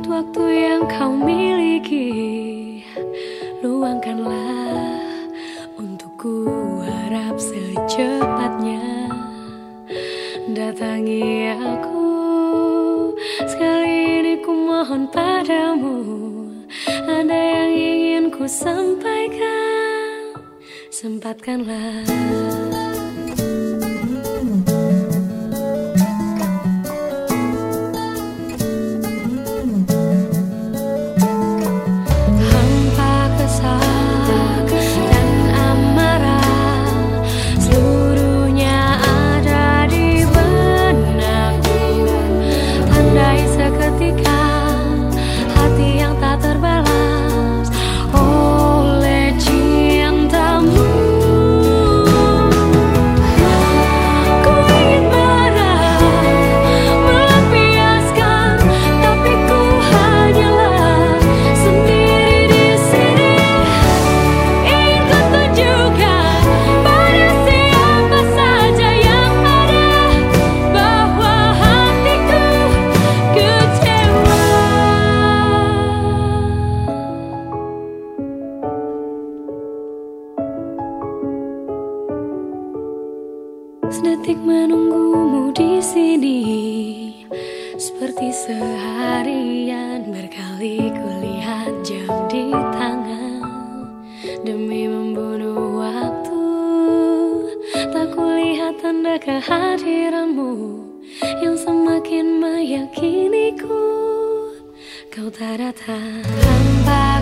Sedikit waktu yang kau miliki, luangkanlah untukku. Harap secepatnya datangi aku. Sekali ini ku mohon padamu, ada yang ingin ku sampaikan, sempatkanlah. Sedetik menunggumu di sini, seperti seharian berkali kulihat jam di tangan. Demi membunuh waktu, tak kulihat tanda kehadiranmu yang semakin meyakiniku kau tak datang. Hampa